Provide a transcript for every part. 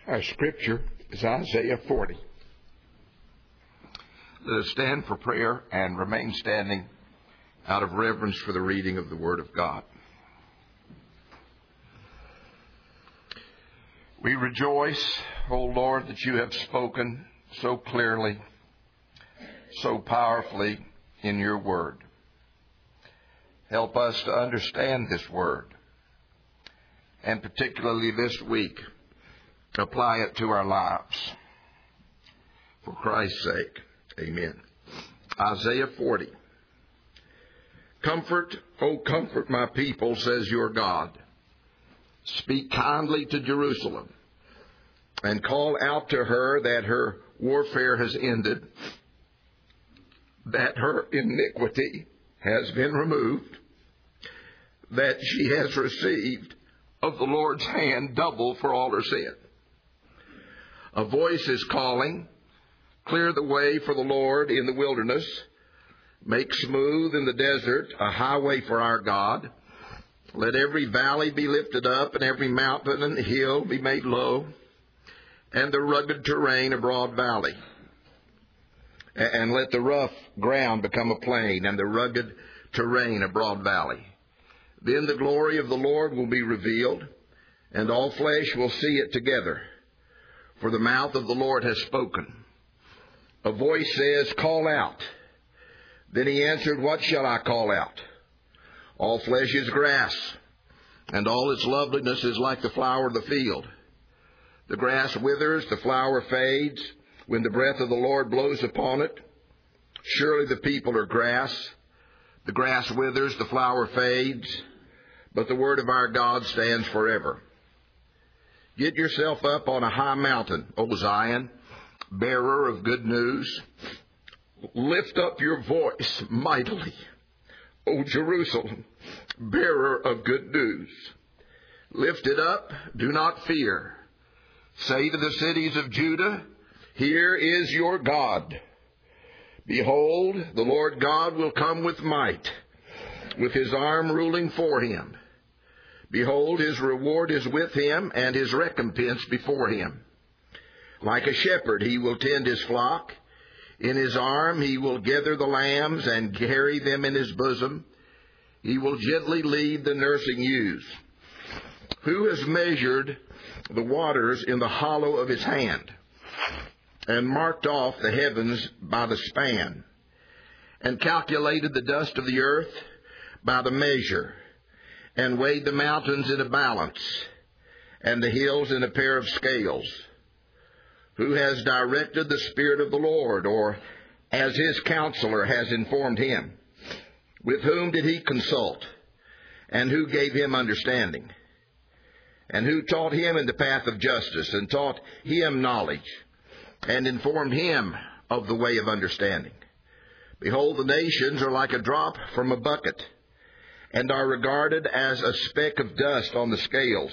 Our scripture is Isaiah 40. Let us stand for prayer and remain standing out of reverence for the reading of the Word of God. We rejoice, O Lord, that you have spoken so clearly, so powerfully in your Word. Help us to understand this Word, and particularly this week, apply it to our lives. For Christ's sake, amen. Isaiah 40. Comfort, O comfort my people, says your God. Speak kindly to Jerusalem, and call out to her that her warfare has ended, that her iniquity has been removed, that she has received of the Lord's hand double for all her sin. A voice is calling, clear the way for the Lord in the wilderness, make smooth in the desert a highway for our God. Let every valley be lifted up, and every mountain and hill be made low, and the rugged terrain a broad valley. And let the rough ground become a plain, and the rugged terrain a broad valley. Then the glory of the Lord will be revealed, and all flesh will see it together. For the mouth of the Lord has spoken. A voice says, call out. Then he answered, what shall I call out? All flesh is grass, and all its loveliness is like the flower of the field. The grass withers, the flower fades, when the breath of the Lord blows upon it. Surely the people are grass. The grass withers, the flower fades, but the word of our God stands forever. Get yourself up on a high mountain, O Zion, bearer of good news. Lift up your voice mightily, O Jerusalem, bearer of good news. Lift it up, do not fear. Say to the cities of Judah, here is your God. Behold, the Lord God will come with might, with his arm ruling for him. Behold, his reward is with him, and his recompense before him. Like a shepherd, he will tend his flock. In his arm he will gather the lambs and carry them in his bosom. He will gently lead the nursing ewes. Who has measured the waters in the hollow of his hand, and marked off the heavens by the span, and calculated the dust of the earth by the measure, and weighed the mountains in a balance, and the hills in a pair of scales? Who has directed the Spirit of the Lord, or as his counselor has informed him? With whom did he consult, and who gave him understanding? And who taught him in the path of justice, and taught him knowledge, and informed him of the way of understanding? Behold, the nations are like a drop from a bucket, and are regarded as a speck of dust on the scales.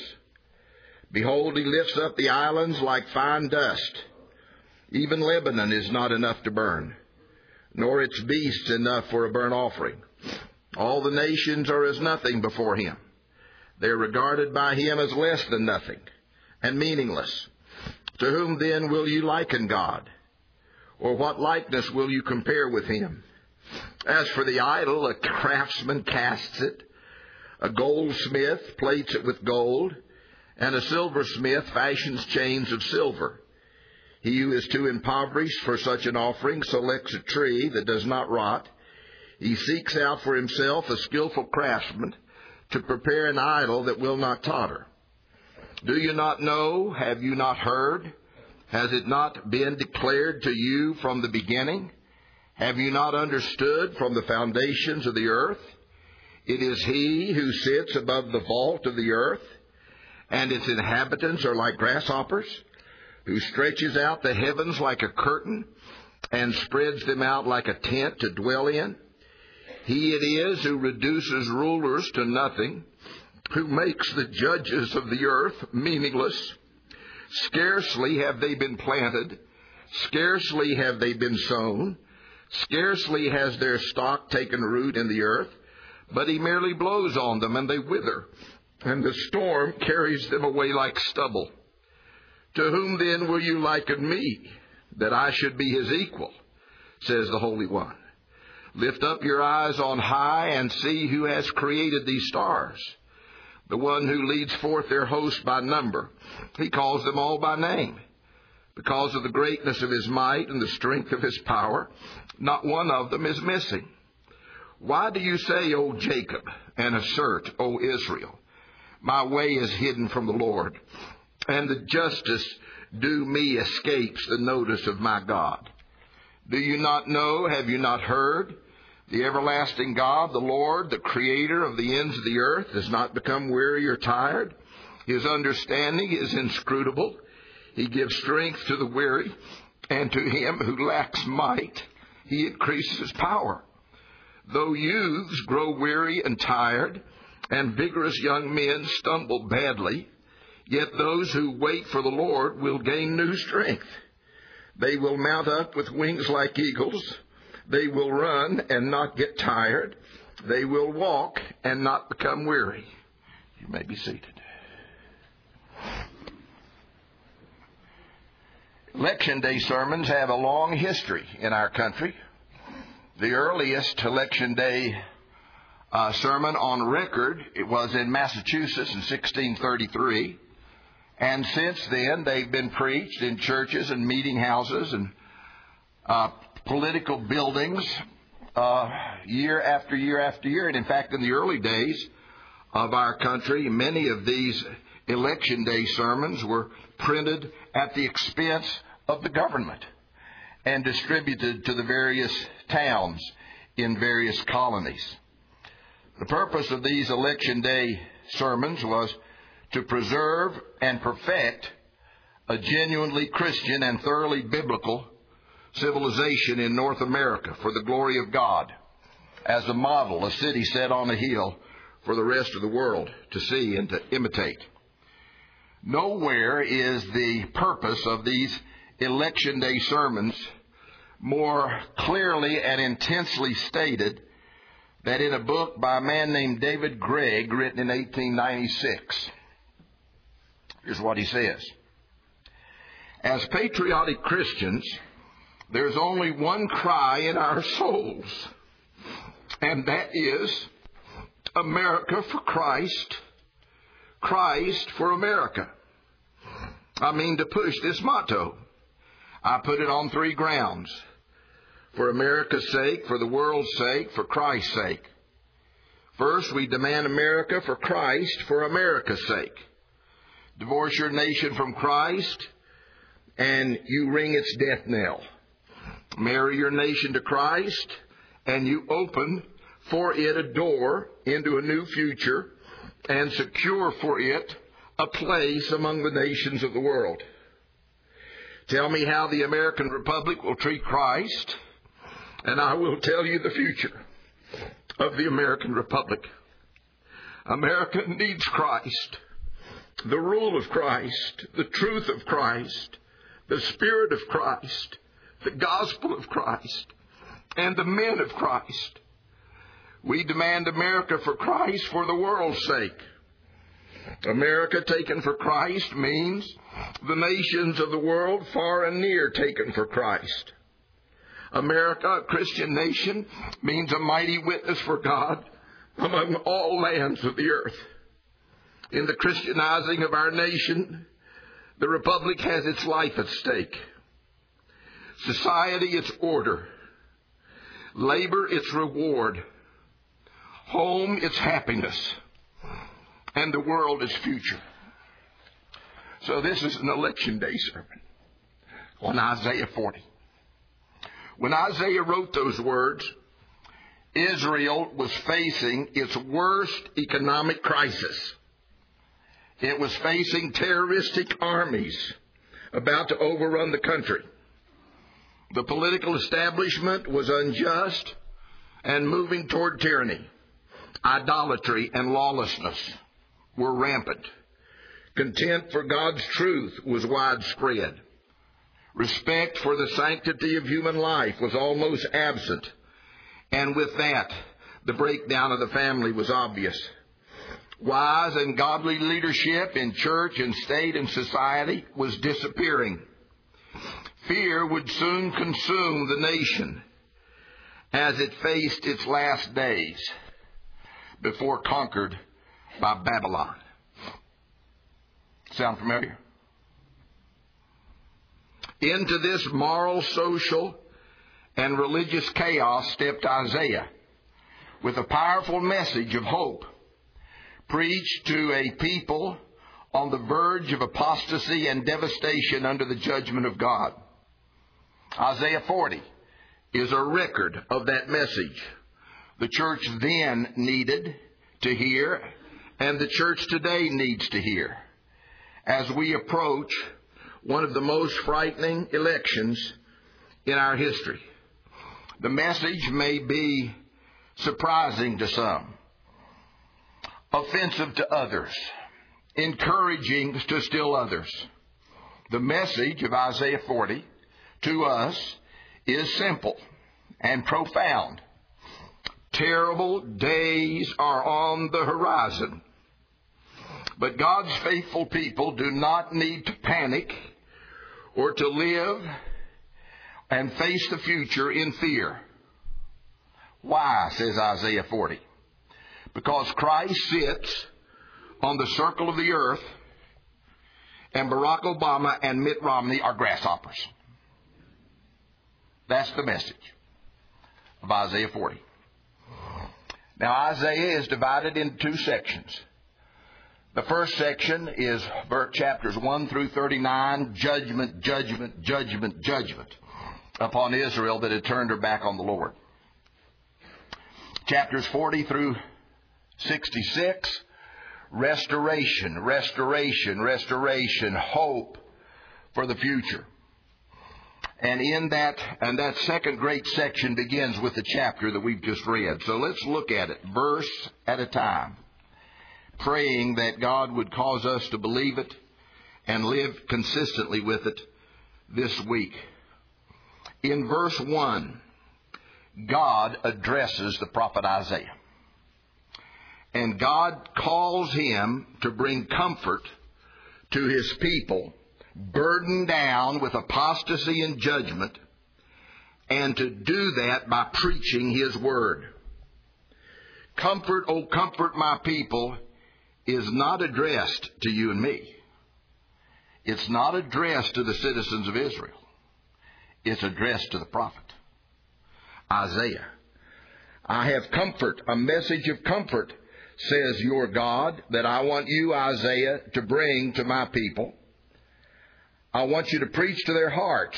Behold, he lifts up the islands like fine dust. Even Lebanon is not enough to burn, nor its beasts enough for a burnt offering. All the nations are as nothing before him. They are regarded by him as less than nothing, and meaningless. To whom then will you liken God? Or what likeness will you compare with him? As for the idol, a craftsman casts it, a goldsmith plates it with gold, and a silversmith fashions chains of silver. He who is too impoverished for such an offering selects a tree that does not rot. He seeks out for himself a skillful craftsman to prepare an idol that will not totter. Do you not know? Have you not heard? Has it not been declared to you from the beginning? Have you not understood from the foundations of the earth? It is he who sits above the vault of the earth, and its inhabitants are like grasshoppers, who stretches out the heavens like a curtain, and spreads them out like a tent to dwell in. He it is who reduces rulers to nothing, who makes the judges of the earth meaningless. Scarcely have they been planted, scarcely have they been sown, scarcely has their stock taken root in the earth, but he merely blows on them and they wither, and the storm carries them away like stubble. To whom then will you liken me, that I should be his equal, says the Holy One. Lift up your eyes on high and see who has created these stars, the one who leads forth their host by number. He calls them all by name. Because of the greatness of his might and the strength of his power, not one of them is missing. Why do you say, O Jacob, and assert, O Israel, my way is hidden from the Lord, and the justice due me escapes the notice of my God? Do you not know, have you not heard? The everlasting God, the Lord, the creator of the ends of the earth, has not become weary or tired. His understanding is inscrutable. He gives strength to the weary, and to him who lacks might, he increases power. Though youths grow weary and tired, and vigorous young men stumble badly, yet those who wait for the Lord will gain new strength. They will mount up with wings like eagles. They will run and not get tired. They will walk and not become weary. You may be seated. Election Day sermons have a long history in our country. The earliest Election Day sermon on record, it was in Massachusetts in 1633. And since then, they've been preached in churches and meeting houses and political buildings year after year after year. And in fact, in the early days of our country, many of these Election Day sermons were printed at the expense of the government and distributed to the various towns in various colonies. The purpose of these Election Day sermons was to preserve and perfect a genuinely Christian and thoroughly biblical civilization in North America for the glory of God, as a model, a city set on a hill for the rest of the world to see and to imitate. Nowhere is the purpose of these Election Day sermons more clearly and intensely stated than in a book by a man named David Gregg, written in 1896. Here's what he says. As patriotic Christians, there's only one cry in our souls, and that is America for Christ, Christ for America. I mean to push this motto. I put it on three grounds. For America's sake, for the world's sake, for Christ's sake. First, we demand America for Christ, for America's sake. Divorce your nation from Christ, and you ring its death knell. Marry your nation to Christ, and you open for it a door into a new future and secure for it a place among the nations of the world. Tell me how the American Republic will treat Christ, and I will tell you the future of the American Republic. America needs Christ, the rule of Christ, the truth of Christ, the Spirit of Christ, the gospel of Christ, and the men of Christ. We demand America for Christ for the world's sake. America taken for Christ means the nations of the world far and near taken for Christ. America, a Christian nation, means a mighty witness for God among all lands of the earth. In the Christianizing of our nation, the Republic has its life at stake. Society, its order. Labor, its reward. Home, its happiness. And the world, its future. So this is an Election Day sermon on Isaiah 40. When Isaiah wrote those words, Israel was facing its worst economic crisis. It was facing terroristic armies about to overrun the country. The political establishment was unjust and moving toward tyranny. Idolatry and lawlessness were rampant. Contempt for God's truth was widespread. Respect for the sanctity of human life was almost absent. And with that, the breakdown of the family was obvious. Wise and godly leadership in church and state and society was disappearing. Fear would soon consume the nation as it faced its last days before conquered by Babylon. Sound familiar? Into this moral, social, and religious chaos stepped Isaiah with a powerful message of hope, preached to a people on the verge of apostasy and devastation under the judgment of God. Isaiah 40 is a record of that message the church then needed to hear, and the church today needs to hear, as we approach one of the most frightening elections in our history. The message may be surprising to some, offensive to others, encouraging to still others. The message of Isaiah 40 to us is simple and profound. Terrible days are on the horizon. But God's faithful people do not need to panic or to live and face the future in fear. Why, says Isaiah 40? Because Christ sits on the circle of the earth, and Barack Obama and Mitt Romney are grasshoppers. That's the message of Isaiah 40. Now, Isaiah is divided into two sections. The first section is chapters 1 through 39, judgment, judgment, judgment, judgment upon Israel that had turned her back on the Lord. Chapters 40 through 66, restoration, restoration, restoration, hope for the future. And that second great section begins with the chapter that we've just read. So let's look at it verse at a time, praying that God would cause us to believe it and live consistently with it this week. In verse 1, God addresses the prophet Isaiah. And God calls him to bring comfort to his people, burdened down with apostasy and judgment, and to do that by preaching his word. Comfort, O comfort my people, is not addressed to you and me. It's not addressed to the citizens of Israel. It's addressed to the prophet Isaiah. I have comfort, a message of comfort, says your God, that I want you, Isaiah, to bring to my people. I want you to preach to their hearts.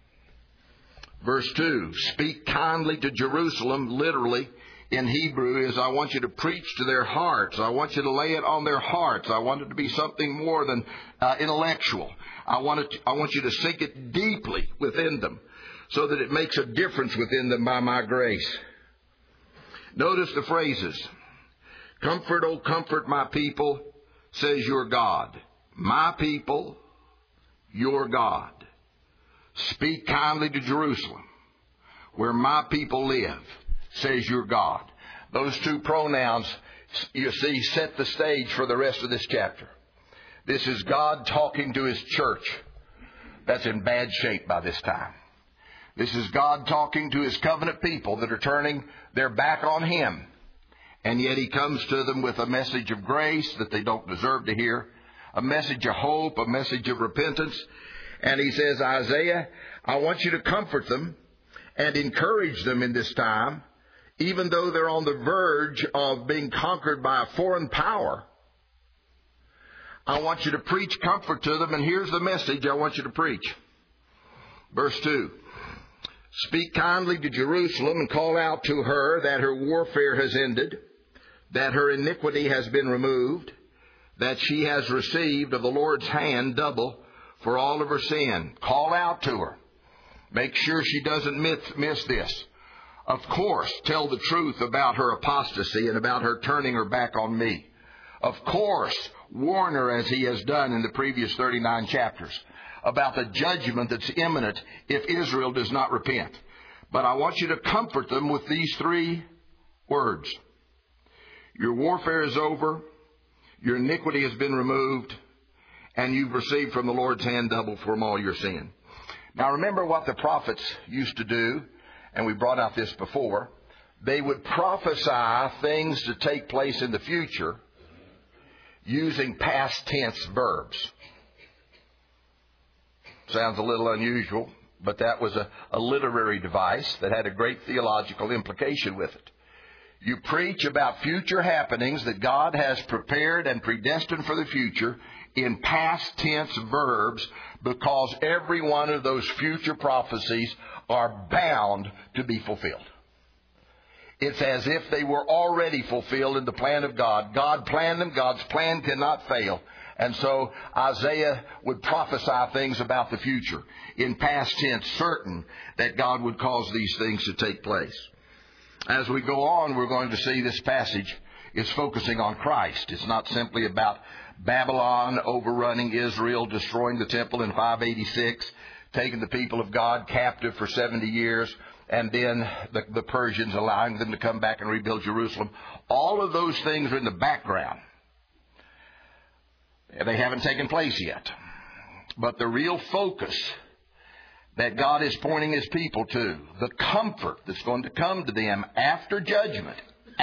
Verse 2, speak kindly to Jerusalem, literally in Hebrew is I want you to preach to their hearts. I want you to lay it on their hearts. I want it to be something more than intellectual. I want you to sink it deeply within them so that it makes a difference within them by my grace. Notice the phrases. Comfort, O comfort my people, says your God. My people, your God. Speak kindly to Jerusalem, where my people live, says your God. Those two pronouns, you see, set the stage for the rest of this chapter. This is God talking to his church that's in bad shape by this time. This is God talking to his covenant people that are turning their back on him. And yet he comes to them with a message of grace that they don't deserve to hear, a message of hope, a message of repentance. And he says, Isaiah, I want you to comfort them and encourage them in this time, even though they're on the verge of being conquered by a foreign power. I want you to preach comfort to them, and here's the message I want you to preach. Verse 2, speak kindly to Jerusalem and call out to her that her warfare has ended, that her iniquity has been removed, that she has received of the Lord's hand double for all of her sin. Call out to her. Make sure she doesn't miss this. Of course, tell the truth about her apostasy and about her turning her back on me. Of course, warn her as he has done in the previous 39 chapters about the judgment that's imminent if Israel does not repent. But I want you to comfort them with these three words. Your warfare is over. Your iniquity has been removed, and you've received from the Lord's hand double from all your sin. Now remember what the prophets used to do, and we brought out this before. They would prophesy things to take place in the future using past tense verbs. Sounds a little unusual, but that was a literary device that had a great theological implication with it. You preach about future happenings that God has prepared and predestined for the future in past tense verbs, because every one of those future prophecies are bound to be fulfilled. It's as if they were already fulfilled in the plan of God. God planned them. God's plan cannot fail. And so Isaiah would prophesy things about the future in past tense, certain that God would cause these things to take place. As we go on, we're going to see this passage is focusing on Christ. It's not simply about Babylon overrunning Israel, destroying the temple in 586, taking the people of God captive for 70 years, and then the Persians allowing them to come back and rebuild Jerusalem. All of those things are in the background. They haven't taken place yet. But the real focus that God is pointing His people to, the comfort that's going to come to them after judgment,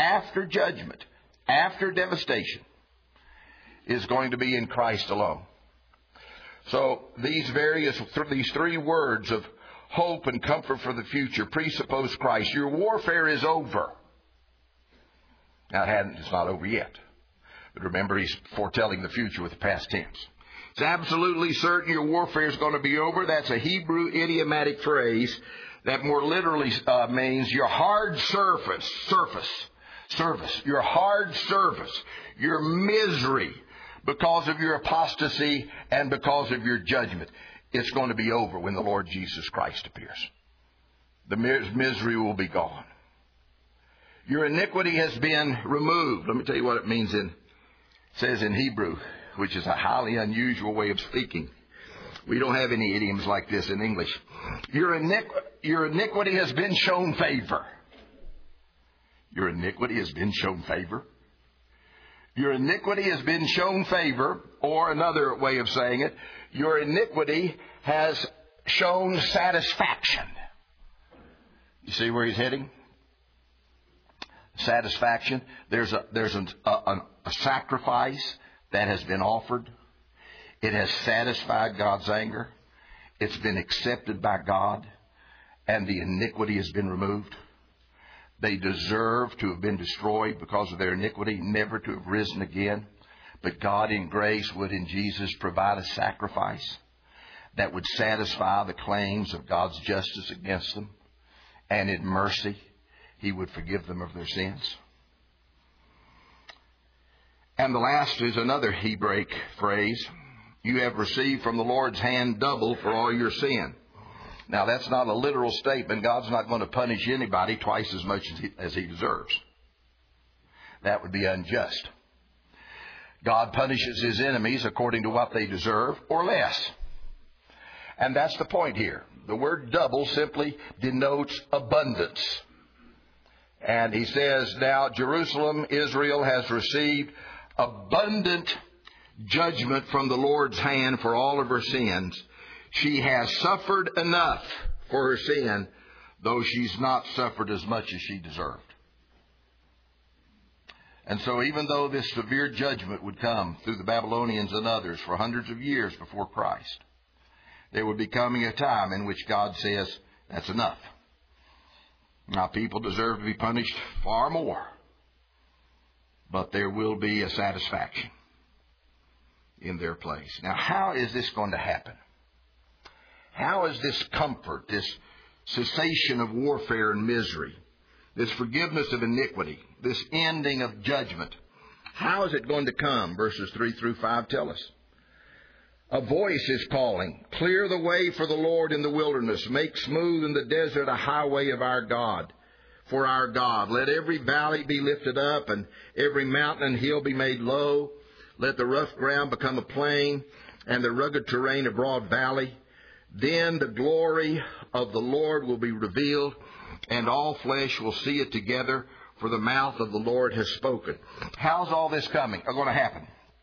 after devastation, is going to be in Christ alone. So these three words of hope and comfort for the future presuppose Christ. Your warfare is over. Now it's not over yet. But remember, He's foretelling the future with the past tense. It's absolutely certain your warfare is going to be over. That's a Hebrew idiomatic phrase that more literally means your hard service, your hard service, your misery because of your apostasy and because of your judgment. It's going to be over when the Lord Jesus Christ appears. The misery will be gone. Your iniquity has been removed. Let me tell you what it says in Hebrew, which is a highly unusual way of speaking. We don't have any idioms like this in English. Your iniquity has been shown favor. Your iniquity has been shown favor. Your iniquity has been shown favor, or another way of saying it, your iniquity has shown satisfaction. You see where he's heading? Satisfaction. There's a sacrifice that has been offered. It has satisfied God's anger. It's been accepted by God, and the iniquity has been removed. They deserve to have been destroyed because of their iniquity, never to have risen again. But God in grace would in Jesus provide a sacrifice that would satisfy the claims of God's justice against them. And in mercy, He would forgive them of their sins. And the last is another Hebraic phrase. You have received from the Lord's hand double for all your sin. Now, that's not a literal statement. God's not going to punish anybody twice as much as he deserves. That would be unjust. God punishes His enemies according to what they deserve or less. And that's the point here. The word double simply denotes abundance. And he says, now Jerusalem, Israel, has received abundant judgment from the Lord's hand for all of her sins. She has suffered enough for her sin, though she's not suffered as much as she deserved. And so even though this severe judgment would come through the Babylonians and others for hundreds of years before Christ, there would be coming a time in which God says, that's enough. Now, people deserve to be punished far more, but there will be a satisfaction in their place. Now, how is this going to happen? How is this comfort, this cessation of warfare and misery, this forgiveness of iniquity, this ending of judgment, how is it going to come? Verses 3 through 5 tell us. A voice is calling, clear the way for the Lord in the wilderness, make smooth in the desert a highway of our God. For our God, let every valley be lifted up and every mountain and hill be made low. Let the rough ground become a plain and the rugged terrain a broad valley. Then the glory of the Lord will be revealed, and all flesh will see it together, for the mouth of the Lord has spoken. How's all this going to happen?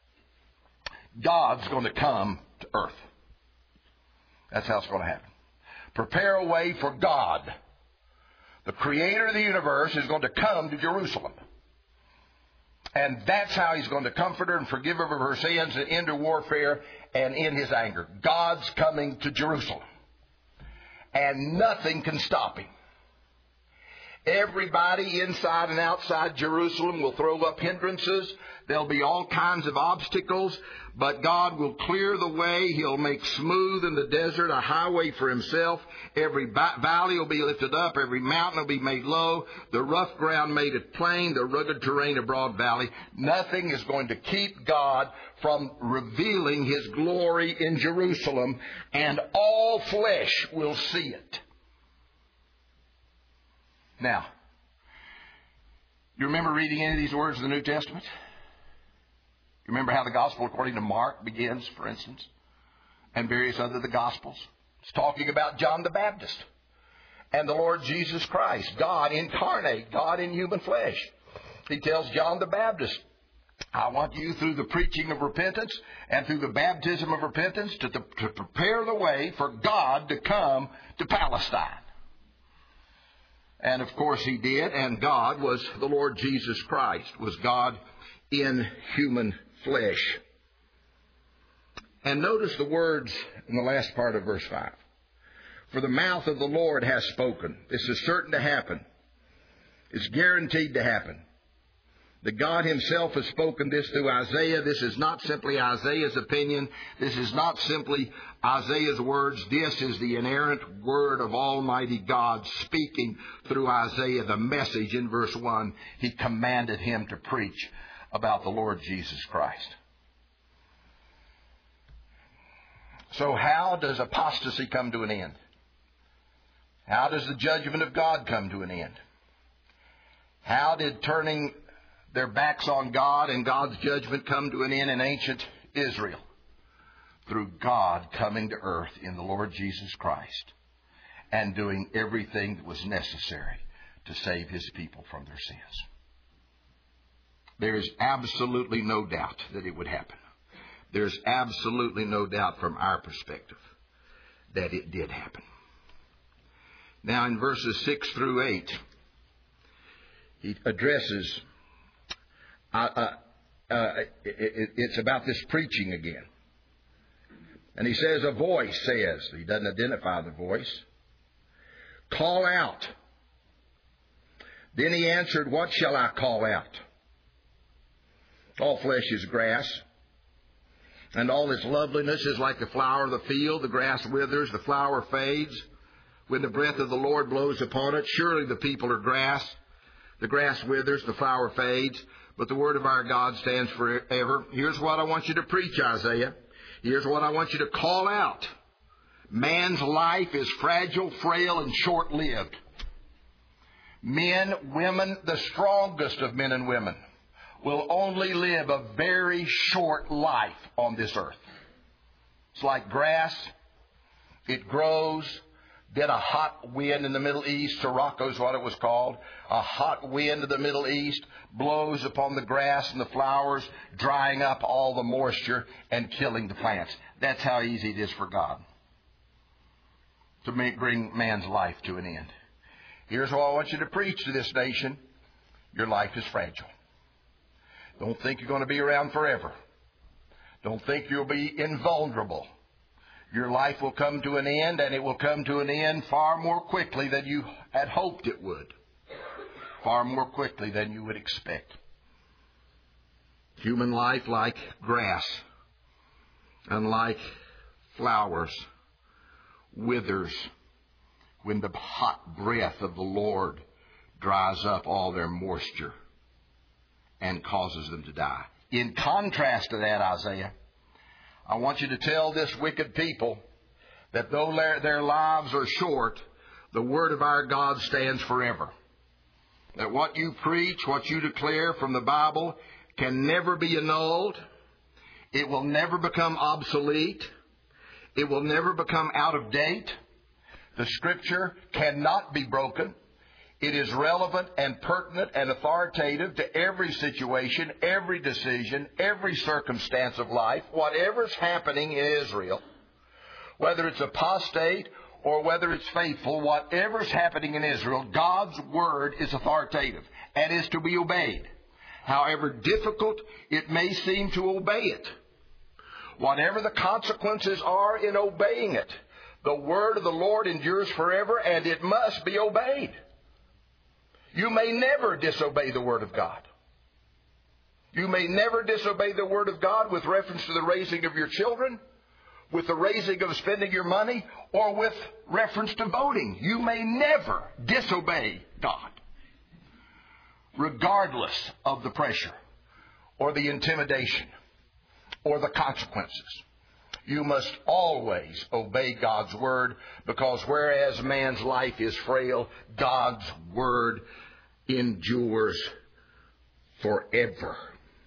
God's going to come to earth. That's how it's going to happen. Prepare a way for God. The creator of the universe is going to come to Jerusalem. And that's how he's going to comfort her and forgive her of her sins and end her warfare and end his anger. God's coming to Jerusalem. And nothing can stop him. Everybody inside and outside Jerusalem will throw up hindrances. There'll be all kinds of obstacles, but God will clear the way. He'll make smooth in the desert a highway for himself. Every valley will be lifted up. Every mountain will be made low. The rough ground made it plain. The rugged terrain a broad valley. Nothing is going to keep God from revealing his glory in Jerusalem, and all flesh will see it. Now, you remember reading any of these words in the New Testament? You remember how the gospel according to Mark begins, for instance, and various other the gospels? It's talking about John the Baptist and the Lord Jesus Christ, God incarnate, God in human flesh. He tells John the Baptist, I want you through the preaching of repentance and through the baptism of repentance to prepare the way for God to come to Palestine. And of course he did, and God was the Lord Jesus Christ, was God in human flesh. And notice the words in the last part of verse 5. For the mouth of the Lord has spoken. This is certain to happen. It's guaranteed to happen. That God himself has spoken this through Isaiah. This is not simply Isaiah's opinion. This is not simply Isaiah's words. This is the inerrant word of Almighty God speaking through Isaiah. The message in verse 1, he commanded him to preach about the Lord Jesus Christ. So how does apostasy come to an end? How does the judgment of God come to an end? How did turning their backs on God and God's judgment come to an end in ancient Israel? Through God coming to earth in the Lord Jesus Christ and doing everything that was necessary to save his people from their sins. There's absolutely no doubt that it would happen. There's absolutely no doubt from our perspective that it did happen. Now in verses 6 through 8, he addresses it's about this preaching again. And he says, a voice says, he doesn't identify the voice, call out. Then he answered, what shall I call out? All flesh is grass, and all its loveliness is like the flower of the field. The grass withers, the flower fades. When the breath of the Lord blows upon it, surely the people are grass. The grass withers, the flower fades, but the word of our God stands forever. Here's what I want you to preach, Isaiah. Here's what I want you to call out. Man's life is fragile, frail, and short-lived. Men, women, the strongest of men and women will only live a very short life on this earth. It's like grass. It grows. Then a hot wind in the Middle East, Sirocco is what it was called, a hot wind in the Middle East blows upon the grass and the flowers, drying up all the moisture and killing the plants. That's how easy it is for God to bring man's life to an end. Here's what I want you to preach to this nation. Your life is fragile. Don't think you're going to be around forever. Don't think you'll be invulnerable. Your life will come to an end, and it will come to an end far more quickly than you had hoped it would. Far more quickly than you would expect. Human life, like grass and like flowers, withers when the hot breath of the Lord dries up all their moisture and causes them to die. In contrast to that, Isaiah, I want you to tell this wicked people that though their lives are short, the word of our God stands forever. That what you preach, what you declare from the Bible can never be annulled. It will never become obsolete. It will never become out of date. The Scripture cannot be broken. It is relevant and pertinent and authoritative to every situation, every decision, every circumstance of life, whatever's happening in Israel, whether it's apostate or whether it's faithful, whatever's happening in Israel, God's Word is authoritative and is to be obeyed. However difficult it may seem to obey it, whatever the consequences are in obeying it, the Word of the Lord endures forever and it must be obeyed. You may never disobey the Word of God. You may never disobey the Word of God with reference to the raising of your children, with the raising of spending your money, or with reference to voting. You may never disobey God, regardless of the pressure or the intimidation or the consequences. You must always obey God's Word, because whereas man's life is frail, God's Word endures forever.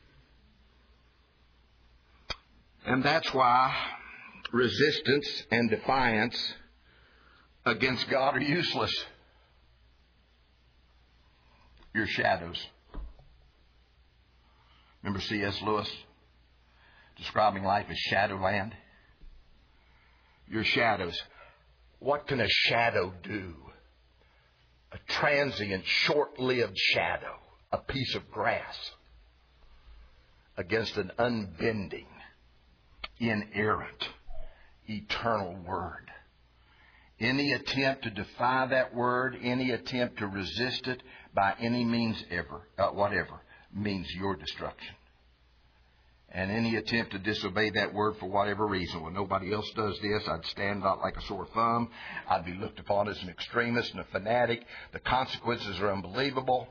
And that's why resistance and defiance against God are useless. Your shadows. Remember C.S. Lewis describing life as shadowland? Your shadows. What can a shadow do? A transient, short-lived shadow, a piece of grass, against an unbending, inerrant, eternal Word. Any attempt to defy that Word, any attempt to resist it by any means whatever, means your destruction. And any attempt to disobey that Word for whatever reason, when nobody else does this, I'd stand out like a sore thumb. I'd be looked upon as an extremist and a fanatic. The consequences are unbelievable.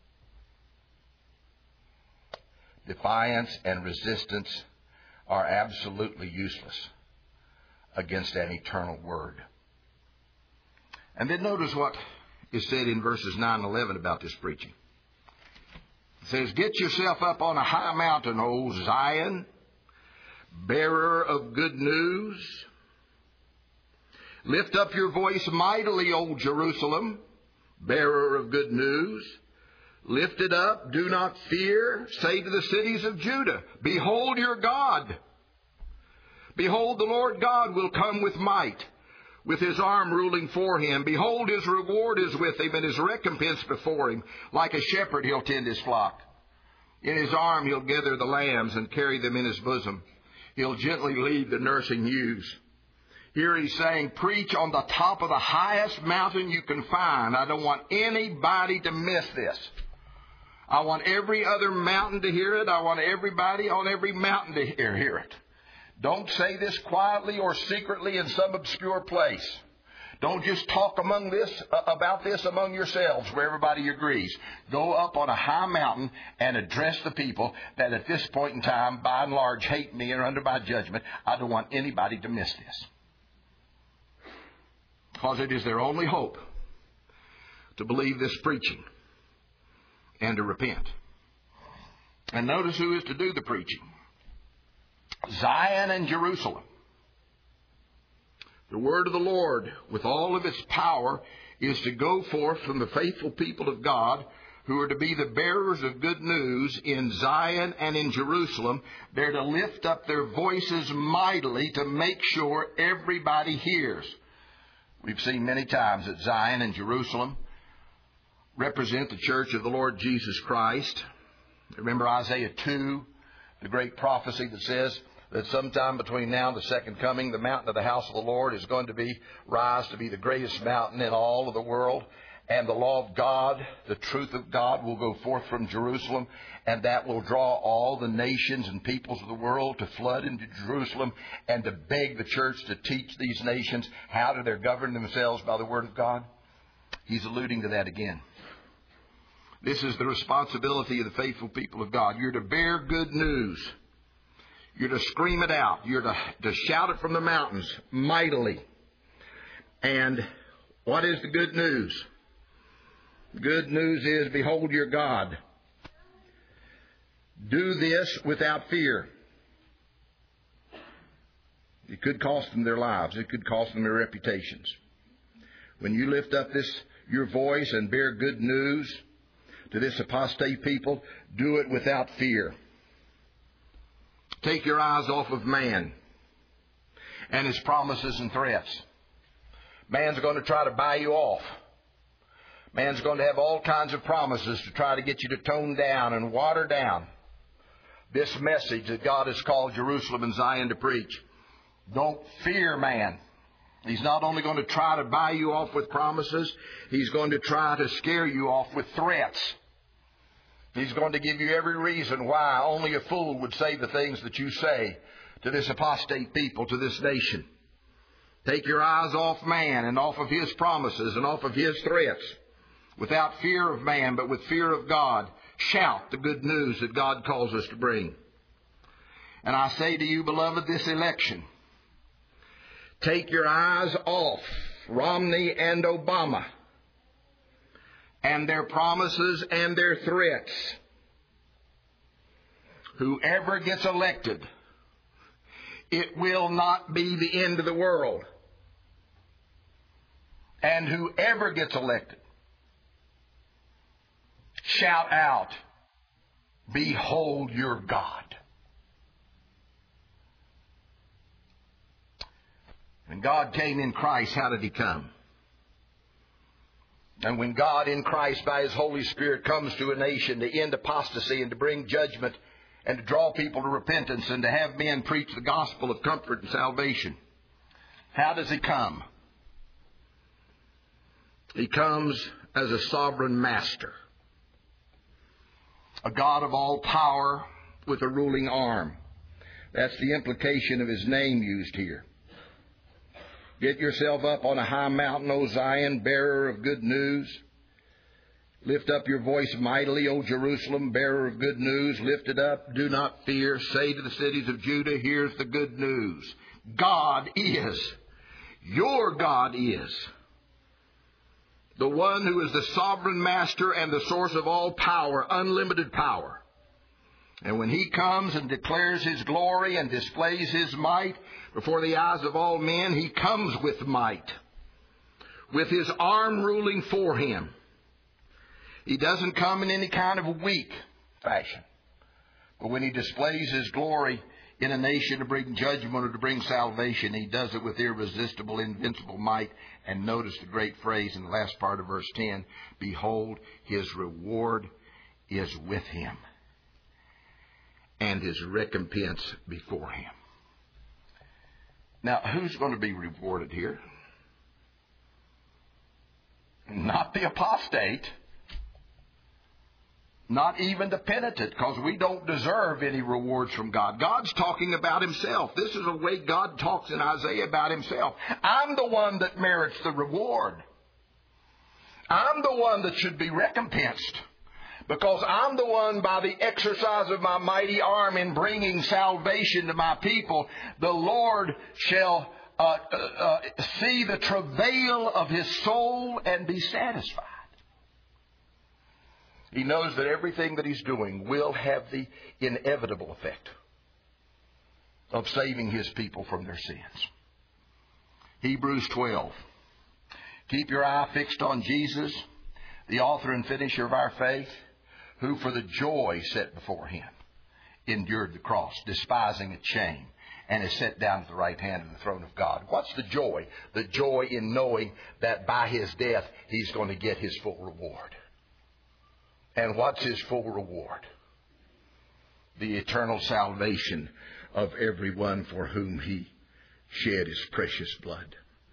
Defiance and resistance are absolutely useless against an eternal Word. And then notice what is said in verses 9 and 11 about this preaching. It says, "Get yourself up on a high mountain, O Zion, bearer of good news. Lift up your voice mightily, O Jerusalem, bearer of good news. Lift it up, do not fear. Say to the cities of Judah, behold your God. Behold, the Lord God will come with might, with his arm ruling for him. Behold, his reward is with him, and his recompense before him. Like a shepherd, he'll tend his flock. In his arm he'll gather the lambs and carry them in his bosom. He'll gently lead the nursing ewes." Here he's saying, preach on the top of the highest mountain you can find. I don't want anybody to miss this. I want every other mountain to hear it. I want everybody on every mountain to hear it. Don't say this quietly or secretly in some obscure place. Don't just talk about this among yourselves where everybody agrees. Go up on a high mountain and address the people that at this point in time, by and large, hate me and are under my judgment. I don't want anybody to miss this, because it is their only hope to believe this preaching and to repent. And notice who is to do the preaching. Zion and Jerusalem. The word of the Lord, with all of its power, is to go forth from the faithful people of God who are to be the bearers of good news in Zion and in Jerusalem. They're to lift up their voices mightily to make sure everybody hears. We've seen many times that Zion and Jerusalem represent the church of the Lord Jesus Christ. Remember Isaiah 2, the great prophecy that says that sometime between now and the second coming, the mountain of the house of the Lord is going to rise to be the greatest mountain in all of the world. And the law of God, the truth of God, will go forth from Jerusalem, and that will draw all the nations and peoples of the world to flood into Jerusalem and to beg the church to teach these nations how to govern themselves by the word of God. He's alluding to that again. This is the responsibility of the faithful people of God. You're to bear good news. You're to scream it out. You're to shout it from the mountains mightily. And what is the good news? The good news is, behold your God. Do this without fear. It could cost them their lives. It could cost them their reputations. When you lift up your voice and bear good news to this apostate people, do it without fear. Take your eyes off of man and his promises and threats. Man's going to try to buy you off. Man's going to have all kinds of promises to try to get you to tone down and water down this message that God has called Jerusalem and Zion to preach. Don't fear man. He's not only going to try to buy you off with promises, he's going to try to scare you off with threats. He's going to give you every reason why only a fool would say the things that you say to this apostate people, to this nation. Take your eyes off man and off of his promises and off of his threats. Without fear of man, but with fear of God, shout the good news that God calls us to bring. And I say to you, beloved, this election, take your eyes off Romney and Obama and their promises and their threats. Whoever gets elected, it will not be the end of the world. And whoever gets elected, shout out, behold your God. When God came in Christ, how did He come? And when God in Christ by His Holy Spirit comes to a nation to end apostasy and to bring judgment and to draw people to repentance and to have men preach the gospel of comfort and salvation, how does He come? He comes as a sovereign master, a God of all power with a ruling arm. That's the implication of His name used here. Get yourself up on a high mountain, O Zion, bearer of good news. Lift up your voice mightily, O Jerusalem, bearer of good news. Lift it up, do not fear. Say to the cities of Judah, here's the good news. God is. Your God is. The one who is the sovereign master and the source of all power, unlimited power. And when He comes and declares His glory and displays His might before the eyes of all men, He comes with might, with His arm ruling for Him. He doesn't come in any kind of a weak fashion. But when He displays His glory in a nation to bring judgment or to bring salvation, He does it with irresistible, invincible might. And notice the great phrase in the last part of verse 10, behold, His reward is with Him, and His recompense before Him. Now, who's going to be rewarded here? Not the apostate. Not even the penitent, because we don't deserve any rewards from God. God's talking about Himself. This is the way God talks in Isaiah about Himself. I'm the one that merits the reward. I'm the one that should be recompensed, because I'm the one, by the exercise of my mighty arm in bringing salvation to my people, the Lord shall see the travail of His soul and be satisfied. He knows that everything that He's doing will have the inevitable effect of saving His people from their sins. Hebrews 12. Keep your eye fixed on Jesus, the author and finisher of our faith, who for the joy set before Him endured the cross, despising its shame, and is set down at the right hand of the throne of God. What's the joy? The joy in knowing that by His death He's going to get His full reward. And what's His full reward? The eternal salvation of everyone for whom He shed His precious blood.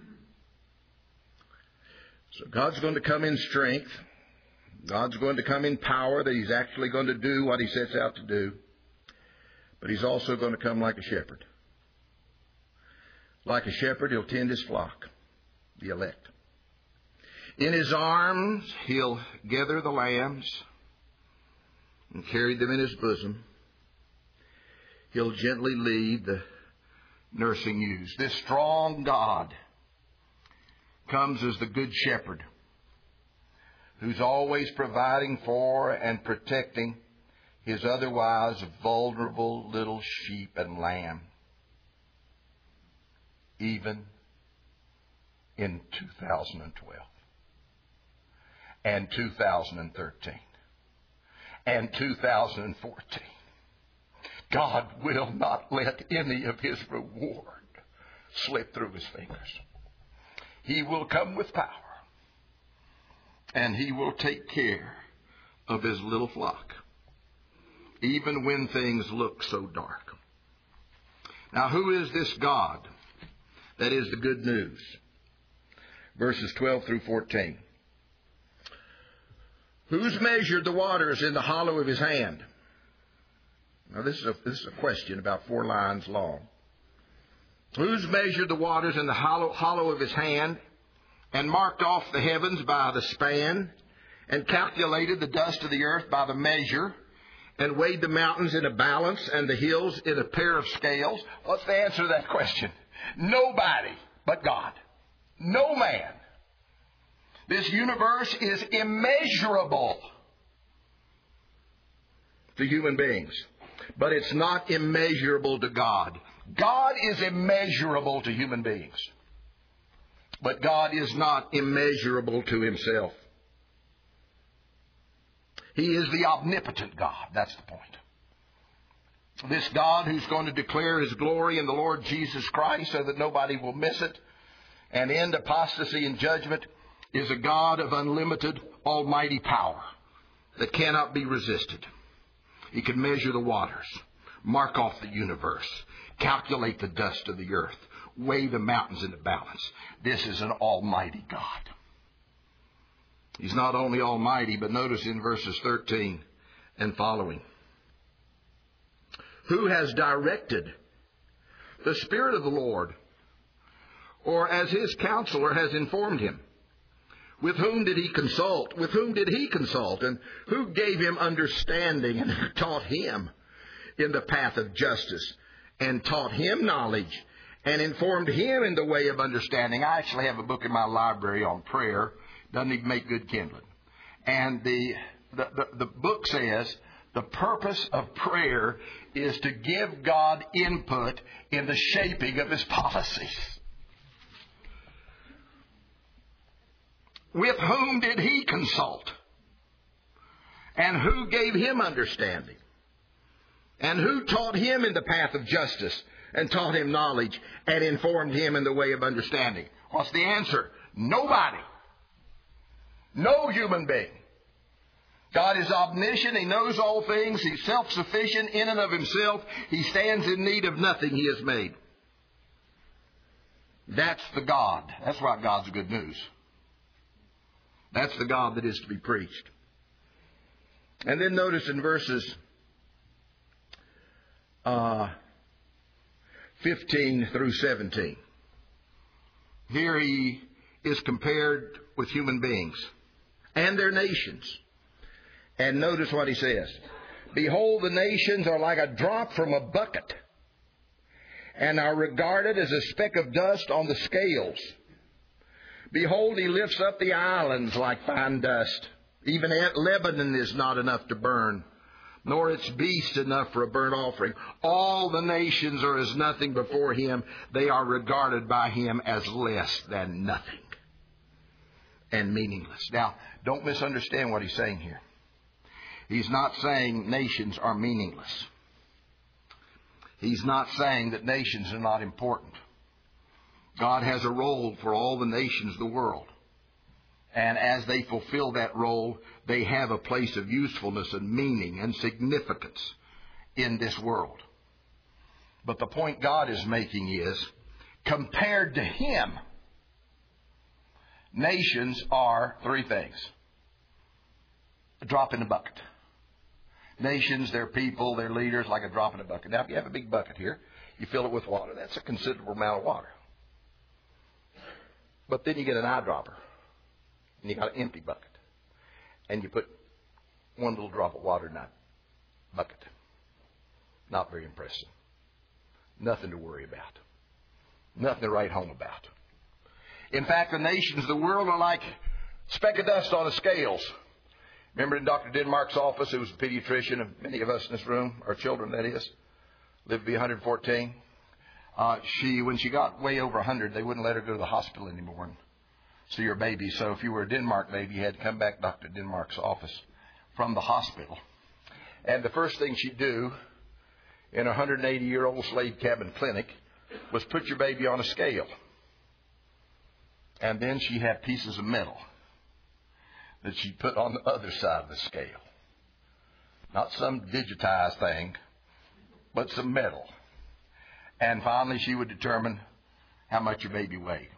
So God's going to come in strength. God's going to come in power, that He's actually going to do what He sets out to do. But He's also going to come like a shepherd. Like a shepherd, He'll tend His flock, the elect. In His arms, He'll gather the lambs and carry them in His bosom. He'll gently lead the nursing ewes. This strong God comes as the good shepherd, who's always providing for and protecting His otherwise vulnerable little sheep and lamb, even in 2012. and 2013 and 2014. God will not let any of His reward slip through His fingers. He will come with power, and He will take care of His little flock, even when things look so dark. Now, who is this God that is the good news? Verses 12 through 14. Who's measured the waters in the hollow of His hand? Now, this is a question about 4 lines long. Who's measured the waters in the hollow of His hand, and marked off the heavens by the span, and calculated the dust of the earth by the measure, and weighed the mountains in a balance, and the hills in a pair of scales? What's the answer to that question? Nobody but God. No man. This universe is immeasurable to human beings, but it's not immeasurable to God. God is immeasurable to human beings, but God is not immeasurable to Himself. He is the omnipotent God. That's the point. This God who's going to declare His glory in the Lord Jesus Christ so that nobody will miss it and end apostasy and judgment is a God of unlimited almighty power that cannot be resisted. He can measure the waters, mark off the universe, calculate the dust of the earth, weigh the mountains in the balance. This is an almighty God. He's not only almighty, but notice in verses 13 and following. Who has directed the Spirit of the Lord, or as His counselor has informed Him? With whom did He consult? With whom did He consult? And who gave Him understanding and who taught Him in the path of justice and taught Him knowledge and informed Him in the way of understanding? I actually have a book in my library on prayer. Doesn't even make good kindling. And the book says the purpose of prayer is to give God input in the shaping of His policies. With whom did He consult? And who gave Him understanding? And who taught Him in the path of justice and taught Him knowledge and informed Him in the way of understanding? What's the answer? Nobody. No human being. God is omniscient. He knows all things. He's self-sufficient in and of Himself. He stands in need of nothing He has made. That's the God. That's why God's good news. That's the God that is to be preached. And then notice in verses 15 through 17. Here He is compared with human beings and their nations. And notice what He says. Behold, the nations are like a drop from a bucket, and are regarded as a speck of dust on the scales. Behold, He lifts up the islands like fine dust. Even Lebanon is not enough to burn, nor its beast enough for a burnt offering. All the nations are as nothing before Him. They are regarded by Him as less than nothing and meaningless. Now, don't misunderstand what He's saying here. He's not saying nations are meaningless. He's not saying that nations are not important. God has a role for all the nations of the world. And as they fulfill that role, they have a place of usefulness and meaning and significance in this world. But the point God is making is, compared to Him, nations are 3 things. A drop in the bucket. Nations, their people, their leaders, like a drop in a bucket. Now, if you have a big bucket here, you fill it with water. That's a considerable amount of water. But then you get an eyedropper, and you got an empty bucket. And you put one little drop of water in that bucket. Not very impressive. Nothing to worry about. Nothing to write home about. In fact, the nations of the world are like a speck of dust on the scales. Remember in Dr. Denmark's office, who was a pediatrician of many of us in this room, our children that is, lived to be 114. When she got way over 100, they wouldn't let her go to the hospital anymore. And see your baby. So if you were a Denmark baby, you had to come back to Dr. Denmark's office from the hospital. And the first thing she'd do in a 180-year-old slave cabin clinic was put your baby on a scale. And then she had pieces of metal that she'd put on the other side of the scale. Not some digitized thing, but some metal. And finally, she would determine how much your baby weighed.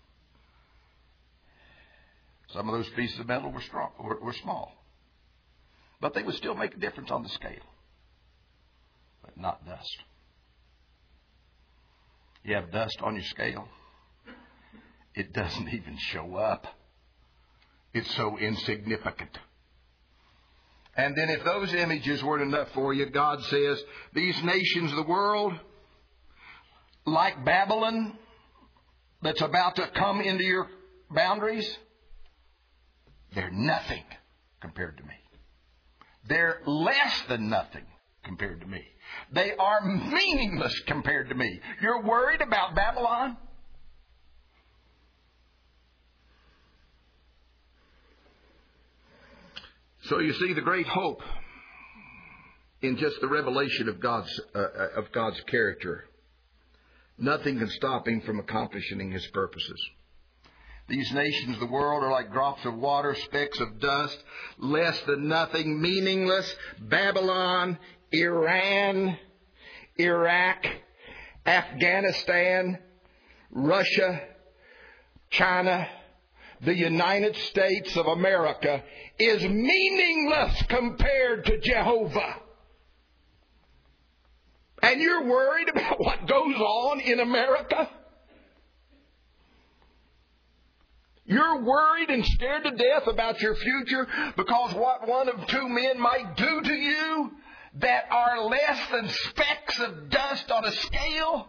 Some of those pieces of metal were small. But they would still make a difference on the scale. But not dust. You have dust on your scale, it doesn't even show up. It's so insignificant. And then if those images weren't enough for you, God says, these nations of the world, like Babylon, that's about to come into your boundaries, they're nothing compared to me. They're less than nothing compared to me. They are meaningless compared to me. You're worried about Babylon? So you see the great hope in just the revelation of God's character. Nothing can stop Him from accomplishing His purposes. These nations of the world are like drops of water, specks of dust, less than nothing, meaningless. Babylon, Iran, Iraq, Afghanistan, Russia, China, the United States of America is meaningless compared to Jehovah. And you're worried about what goes on in America? You're worried and scared to death about your future because what one of two men might do to you that are less than specks of dust on a scale?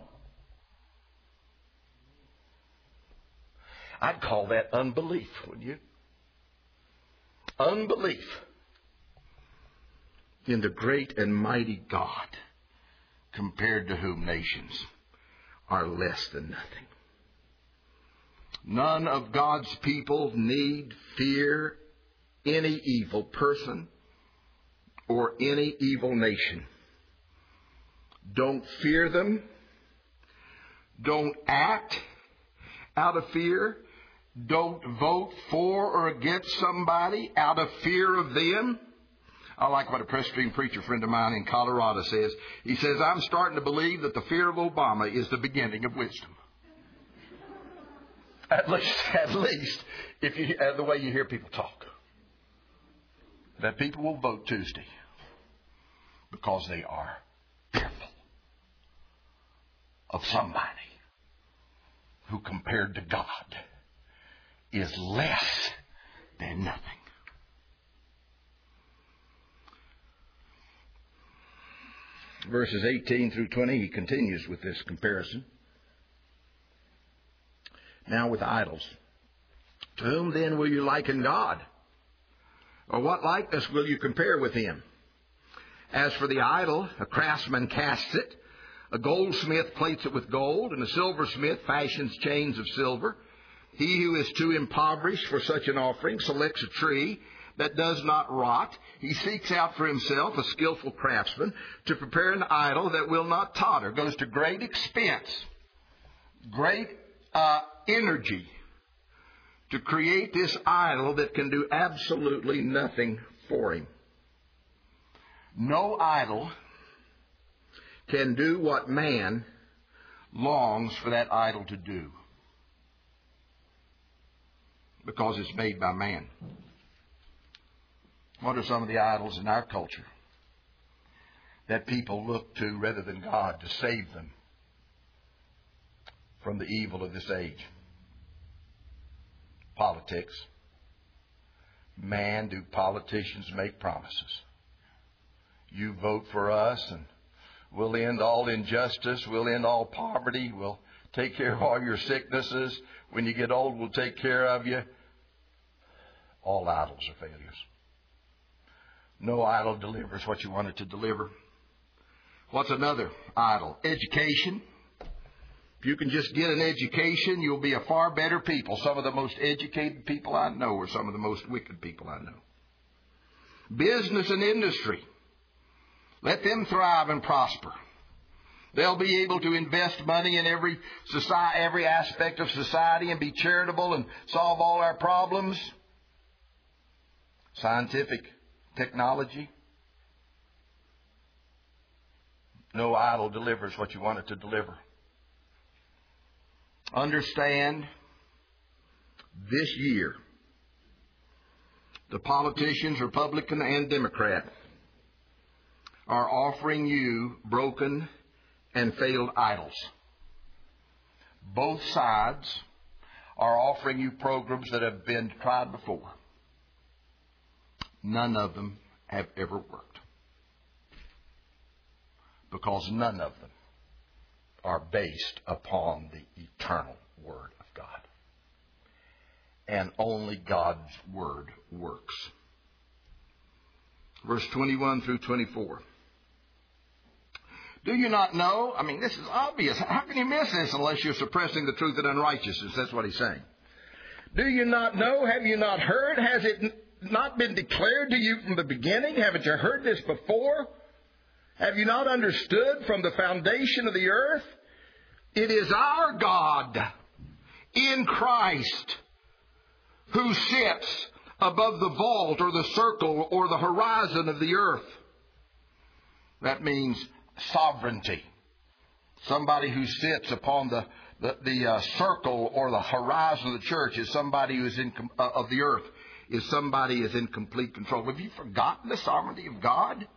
I'd call that unbelief, wouldn't you? Unbelief in the great and mighty God, compared to whom nations are less than nothing. None of God's people need fear any evil person or any evil nation. Don't fear them. Don't act out of fear. Don't vote for or against somebody out of fear of them. I like what a Presbyterian preacher friend of mine in Colorado says. He says, I'm starting to believe that the fear of Obama is the beginning of wisdom. At least, if you, the way you hear people talk. That people will vote Tuesday because they are fearful of somebody who, compared to God, is less than nothing. Verses 18 through 20, he continues with this comparison. Now with idols. To whom then will you liken God? Or what likeness will you compare with Him? As for the idol, a craftsman casts it, a goldsmith plates it with gold, and a silversmith fashions chains of silver. He who is too impoverished for such an offering selects a tree that does not rot. He seeks out for himself a skillful craftsman to prepare an idol that will not totter. Goes to great expense, great energy to create this idol that can do absolutely nothing for him. No idol can do what man longs for that idol to do, because it's made by man. What are some of the idols in our culture that people look to rather than God to save them from the evil of this age? Politics. Man, do politicians make promises. You vote for us and we'll end all injustice. We'll end all poverty. We'll take care of all your sicknesses. When you get old, we'll take care of you. All idols are failures. No idol delivers what you want it to deliver. What's another idol? Education. If you can just get an education, you'll be a far better people. Some of the most educated people I know are some of the most wicked people I know. Business and industry. Let them thrive and prosper. They'll be able to invest money in every aspect of society and be charitable and solve all our problems. Scientific technology. No idol delivers what you want it to deliver. Understand, this year, the politicians, Republican and Democrat, are offering you broken and failed idols. Both sides are offering you programs that have been tried before. None of them have ever worked. Because none of them are based upon the eternal Word of God. And only God's Word works. Verse 21 through 24. Do you not know? I mean, this is obvious. How can you miss this unless you're suppressing the truth in unrighteousness? That's what he's saying. Do you not know? Have you not heard? Has it not been declared to you from the beginning? Haven't you heard this before? Have you not understood from the foundation of the earth? It is our God in Christ who sits above the vault or the circle or the horizon of the earth. That means sovereignty. Somebody who sits upon the circle or the horizon of the church is somebody who is of the earth, is somebody who is in complete control. Have you forgotten the sovereignty of God?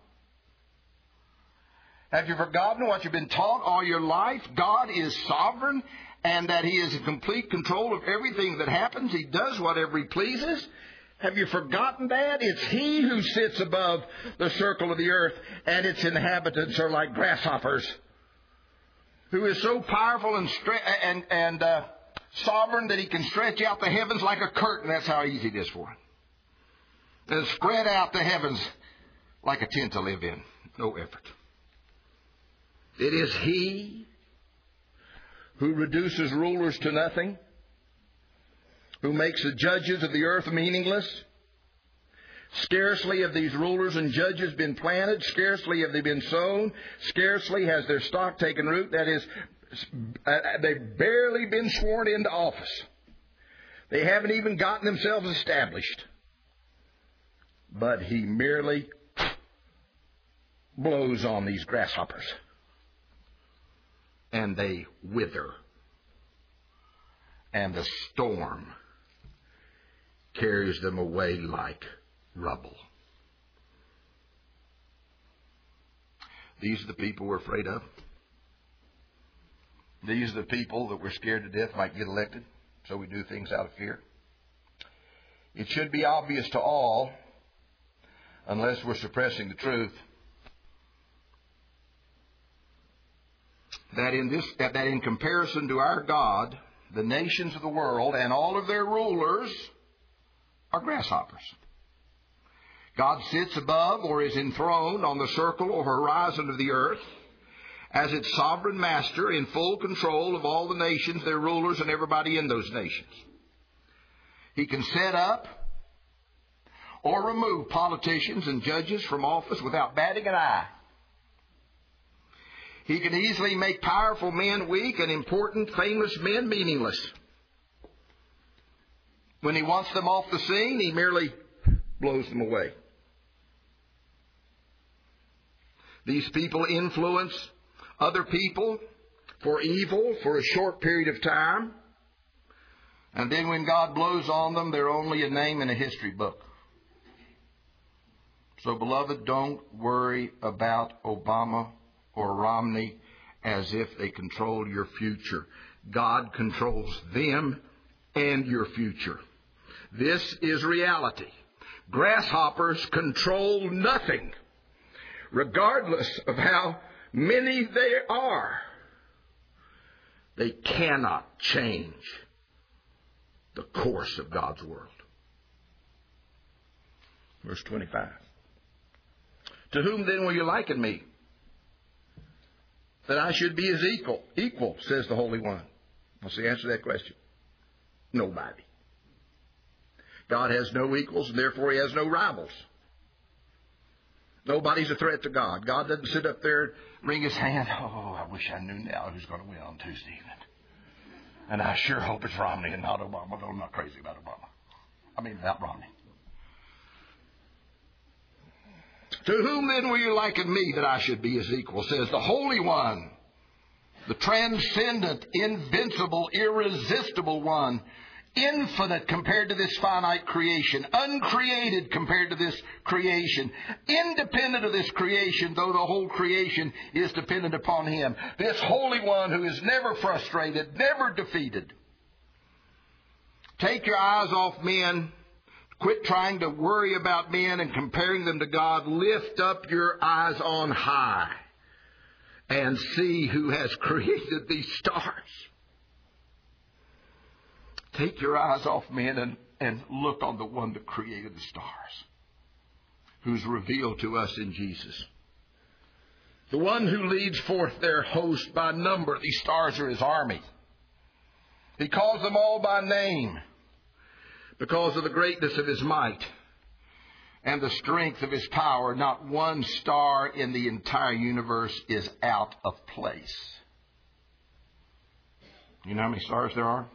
Have you forgotten what you've been taught all your life? God is sovereign and that He is in complete control of everything that happens. He does whatever He pleases. Have you forgotten that? It's He who sits above the circle of the earth, and its inhabitants are like grasshoppers. Who is so powerful and sovereign that He can stretch out the heavens like a curtain. That's how easy it is for Him. And spread out the heavens like a tent to live in. No effort. It is He who reduces rulers to nothing, who makes the judges of the earth meaningless. Scarcely have these rulers and judges been planted. Scarcely have they been sown. Scarcely has their stock taken root. That is, they've barely been sworn into office. They haven't even gotten themselves established. But He merely blows on these grasshoppers. And they wither. And the storm carries them away like rubble. These are the people we're afraid of. These are the people that we're scared to death might get elected, so we do things out of fear. It should be obvious to all, unless we're suppressing the truth, that in comparison to our God, the nations of the world and all of their rulers are grasshoppers. God sits above or is enthroned on the circle or horizon of the earth as its sovereign master in full control of all the nations, their rulers, and everybody in those nations. He can set up or remove politicians and judges from office without batting an eye. He can easily make powerful men weak and important, famous men meaningless. When He wants them off the scene, He merely blows them away. These people influence other people for evil for a short period of time. And then when God blows on them, they're only a name in a history book. So, beloved, don't worry about Obama or Romney as if they control your future. God controls them and your future. This is reality. Grasshoppers control nothing, regardless of how many there are. They cannot change the course of God's world. Verse 25. To whom then will you liken me? that I should be his equal, says the Holy One? What's the answer to that question? Nobody. God has no equals, and therefore he has no rivals. Nobody's a threat to God. God doesn't sit up there and wring his hand. Oh, I wish I knew now who's going to win on Tuesday evening. And I sure hope it's Romney and not Obama, though I'm not crazy about Obama. I mean, about Romney. To whom then will you liken me that I should be his equal, says the Holy One, the transcendent, invincible, irresistible one, infinite compared to this finite creation, uncreated compared to this creation, independent of this creation, though the whole creation is dependent upon him. This Holy One who is never frustrated, never defeated. Take your eyes off men. Quit trying to worry about men and comparing them to God. Lift up your eyes on high and see who has created these stars. Take your eyes off men and look on the one that created the stars, who's revealed to us in Jesus. The one who leads forth their host by number. These stars are his army. He calls them all by name because of the greatness of his might and the strength of his power. Not one star in the entire universe is out of place. You know how many stars there are?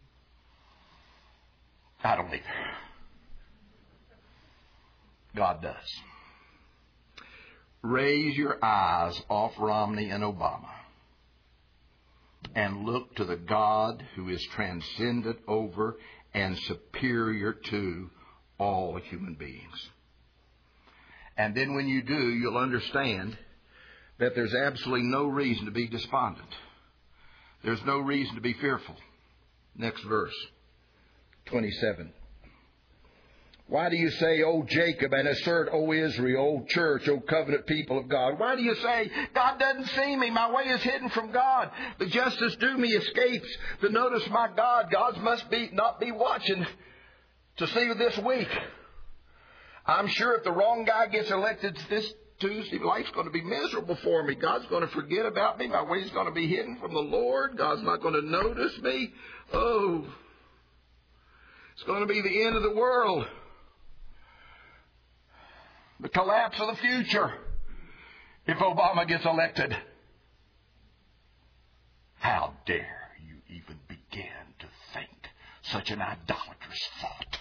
I don't either. God does. Raise your eyes off Romney and Obama and look to the God who is transcendent over and superior to all human beings. And then when you do, you'll understand that there's absolutely no reason to be despondent. There's no reason to be fearful. Next verse, 27. Why do you say, O Jacob, and assert, O Israel, O church, O covenant people of God? Why do you say, God doesn't see me, my way is hidden from God, the justice due me escapes, the notice my God must not be watching to see this week. I'm sure if the wrong guy gets elected this Tuesday, life's going to be miserable for me. God's going to forget about me, my way's going to be hidden from the Lord, God's not going to notice me. Oh, it's going to be the end of the world. The collapse of the future if Obama gets elected. How dare you even begin to think such an idolatrous thought?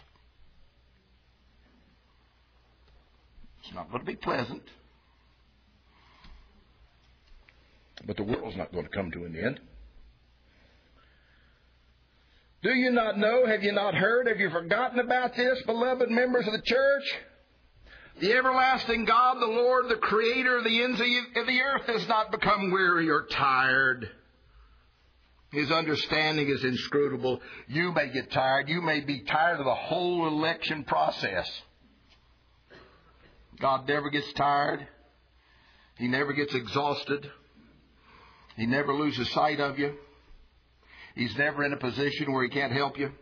It's not going to be pleasant. But the world's not going to come to an end. Do you not know? Have you not heard? Have you forgotten about this, beloved members of the church? The everlasting God, the Lord, the Creator of the ends of the earth, has not become weary or tired. His understanding is inscrutable. You may get tired. You may be tired of the whole election process. God never gets tired. He never gets exhausted. He never loses sight of you. He's never in a position where he can't help you.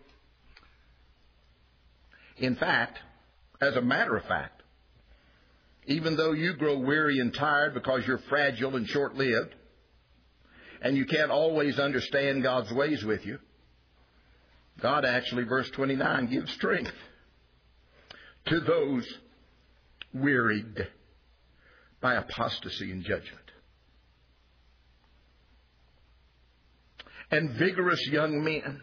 In fact, as a matter of fact, even though you grow weary and tired because you're fragile and short-lived, and you can't always understand God's ways with you, God actually, verse 29, gives strength to those wearied by apostasy and judgment. And vigorous young men.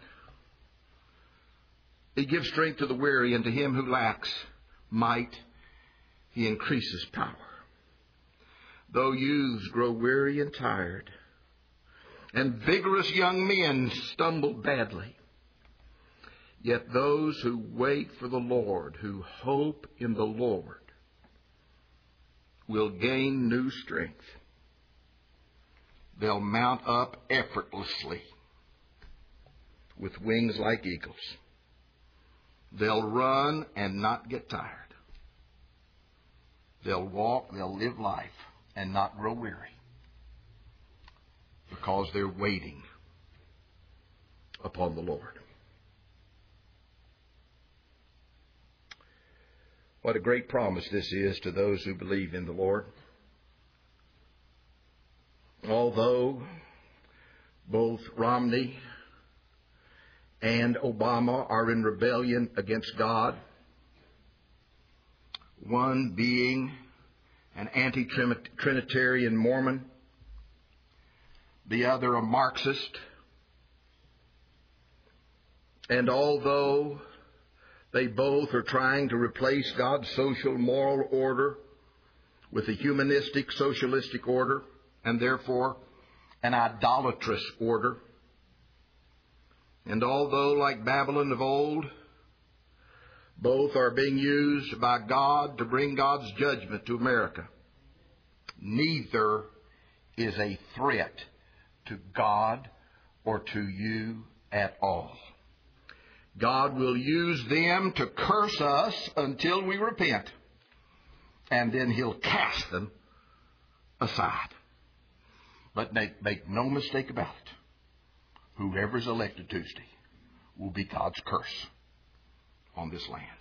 He gives strength to the weary, and to him who lacks might, he increases power. Though youths grow weary and tired, and vigorous young men stumble badly, yet those who wait for the Lord, who hope in the Lord, will gain new strength. They'll mount up effortlessly with wings like eagles. They'll run and not get tired. They'll walk, they'll live life and not grow weary because they're waiting upon the Lord. What a great promise this is to those who believe in the Lord. although both Romney and Obama are in rebellion against God, one being an anti-Trinitarian Mormon, the other a Marxist, and although they both are trying to replace God's social moral order with a humanistic socialistic order, and therefore an idolatrous order, and although, like Babylon of old, both are being used by God to bring God's judgment to America, neither is a threat to God or to you at all. God will use them to curse us until we repent, and then He'll cast them aside. But make no mistake about it. Whoever's elected Tuesday will be God's curse on this land.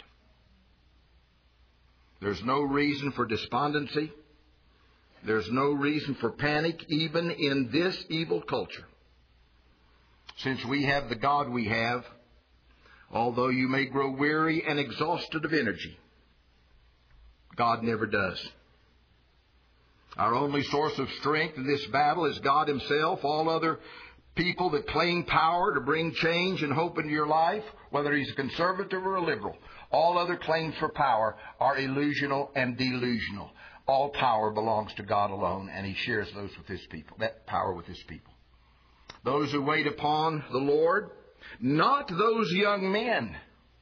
There's no reason for despondency. There's no reason for panic, even in this evil culture. Since we have the God we have, although you may grow weary and exhausted of energy, God never does. Our only source of strength in this battle is God Himself. All other people that claim power to bring change and hope into your life, whether he's a conservative or a liberal, all other claims for power are illusional and delusional. All power belongs to God alone, and He shares those with His people, that power with His people. Those who wait upon the Lord, not those young men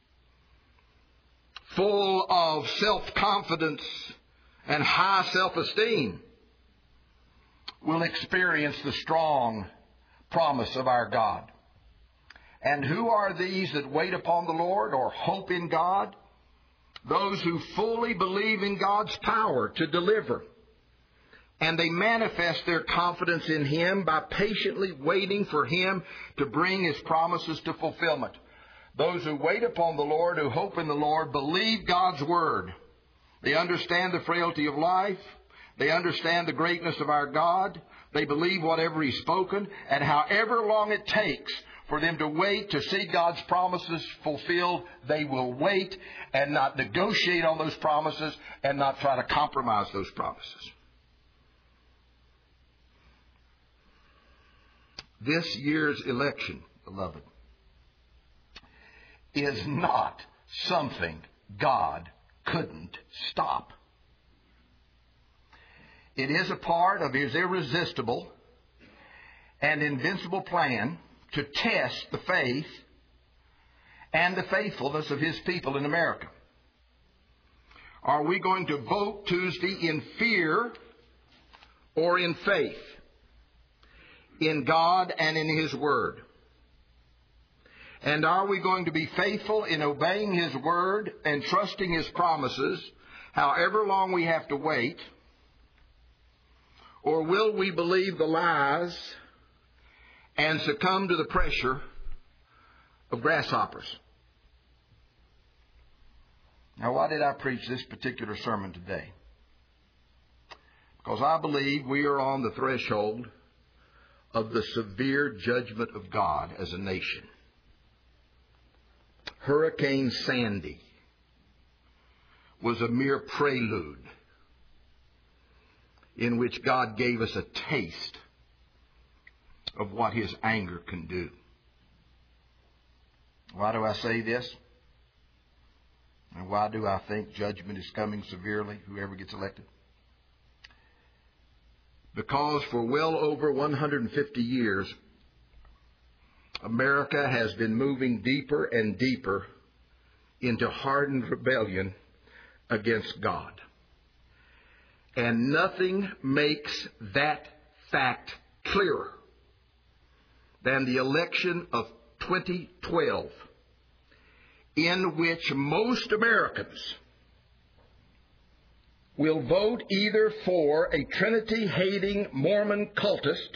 full of self-confidence and high self-esteem, will experience the strong promise of our God. And who are these that wait upon the Lord or hope in God? Those who fully believe in God's power to deliver. And they manifest their confidence in Him by patiently waiting for Him to bring His promises to fulfillment. Those who wait upon the Lord, who hope in the Lord, believe God's Word. They understand the frailty of life. They understand the greatness of our God. They believe whatever He's spoken. And however long it takes for them to wait to see God's promises fulfilled, they will wait and not negotiate on those promises and not try to compromise those promises. This year's election, beloved, is not something God couldn't stop. It is a part of His irresistible and invincible plan to test the faith and the faithfulness of His people in America. Are we going to vote Tuesday in fear or in faith? In God and in His Word? And are we going to be faithful in obeying His Word and trusting His promises, however long we have to wait? Or will we believe the lies and succumb to the pressure of grasshoppers? Now, why did I preach this particular sermon today? Because I believe we are on the threshold of the severe judgment of God as a nation. Hurricane Sandy was a mere prelude in which God gave us a taste of what His anger can do. Why do I say this? And why do I think judgment is coming severely, whoever gets elected? Because for well over 150 years, America has been moving deeper and deeper into hardened rebellion against God. And nothing makes that fact clearer than the election of 2012, in which most Americans will vote either for a Trinity-hating Mormon cultist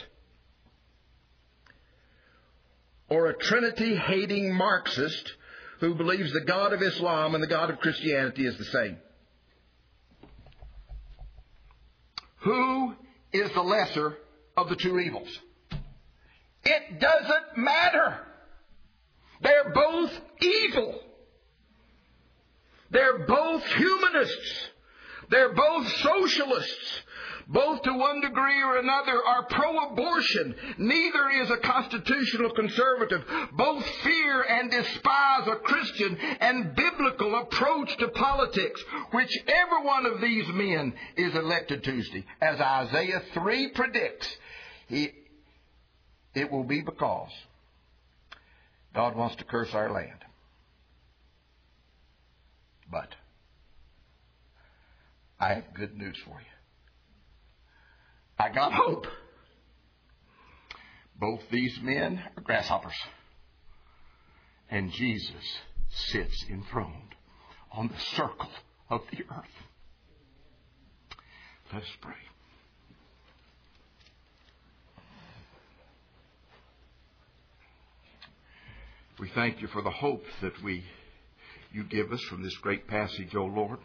or a Trinity-hating Marxist who believes the God of Islam and the God of Christianity is the same. Who is the lesser of the two evils. It doesn't matter. They're both evil. They're both humanists. They're both socialists. Both to one degree or another are pro-abortion. Neither is a constitutional conservative. Both fear and despise a Christian and biblical approach to politics. Whichever one of these men is elected Tuesday, as Isaiah 3 predicts, it will be because God wants to curse our land. But I have good news for you. I got hope. Both these men are grasshoppers. And Jesus sits enthroned on the circle of the earth. Let us pray. We thank you for the hope that you give us from this great passage, O Lord.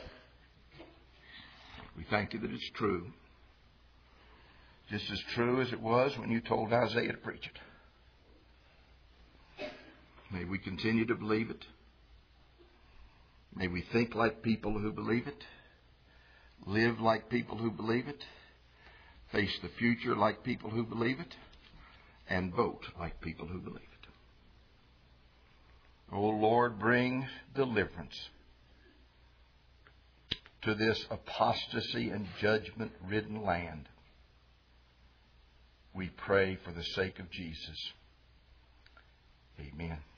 We thank you that it's true. Just as true as it was when you told Isaiah to preach it. May we continue to believe it. May we think like people who believe it. Live like people who believe it. Face the future like people who believe it. And vote like people who believe it. O Lord, bring deliverance to this apostasy and judgment-ridden land. We pray for the sake of Jesus. Amen.